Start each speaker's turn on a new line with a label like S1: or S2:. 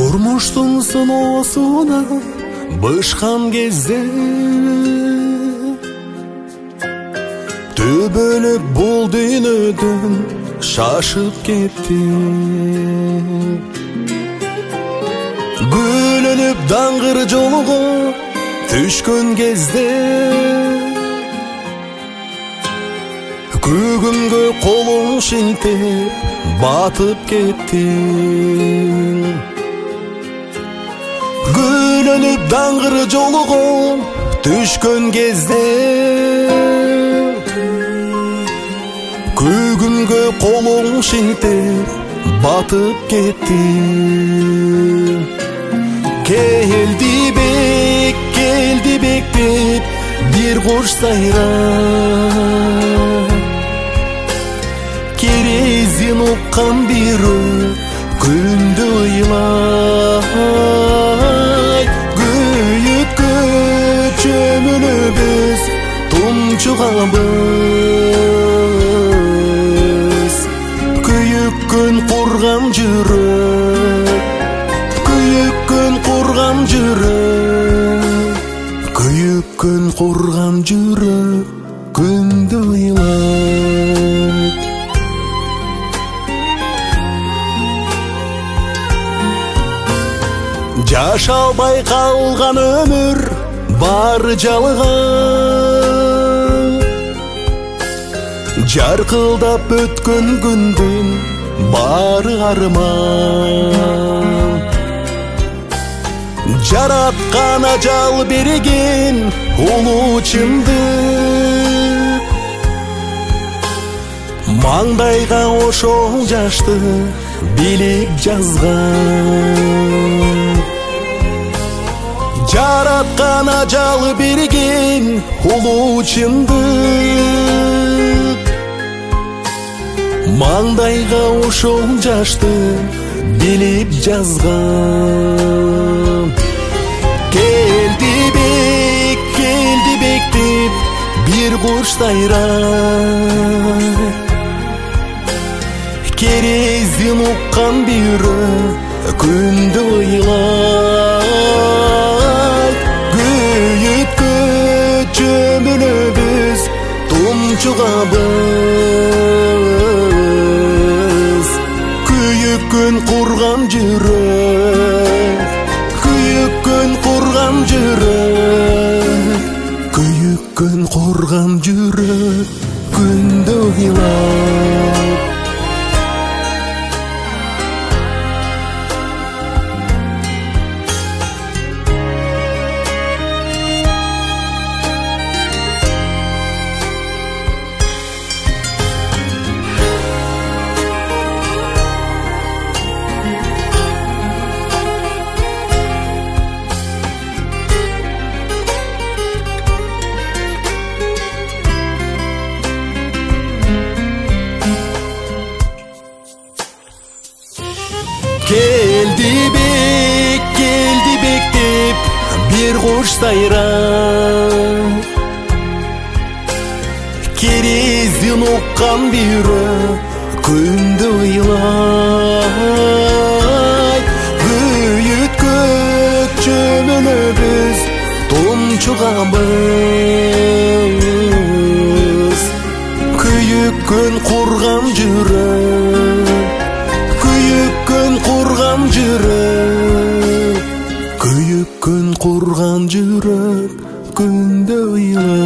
S1: Турмуштун сыноосуна бышкан кезде төбөлүп бул дүйнөдөн шашып кеттим. Гүлөнүп даңгыр жолго түшкөн кезде көгүмгө колуң шилтеп батып кеттим. Гүлөнүп даңгыр жолго түшкөн кезде көгүмгө колуң шилтеп батып кеттим. Келди бек деп бир кош сайрап, керезин уккан бирөө күндү ыйлай. Күйүткө чөмүлөбүз тумчугабыз, күйүккөн курган жүрөк, күйүккөн курган жүрөк, күйүккөн курган жүрөк күндү ыйлай. Жашалбай калган өмүр бары жалган, жаркылдап өткөн күндүн бары арман. Жараткан ажал берген улуу чындык, маңдайга ошол жашты билик жазган. Жараткан ажал берген улуу чындык, маңдайга ошол жашты билип жазган. Келди бек деп бир кош сайрап, керезин уккан бирөө күндү ыйлай. Күйүткө чөмүлөбүз тумчугабыз, күйүккөн курган жүрөк, күйүккөн курган жүрөк, күйүккөн курган жүрөк күндү ыйлай. Келди бек деп бир кош сайрап, керезин уккан бирөө күндү ыйлай. Күйүткөк чөмүлөбүз тумчугабыз, күйүккөн курган жүрөк, күйүккөн курган жүрөк, күйүккөн курган жүрөк күндү ыйлай.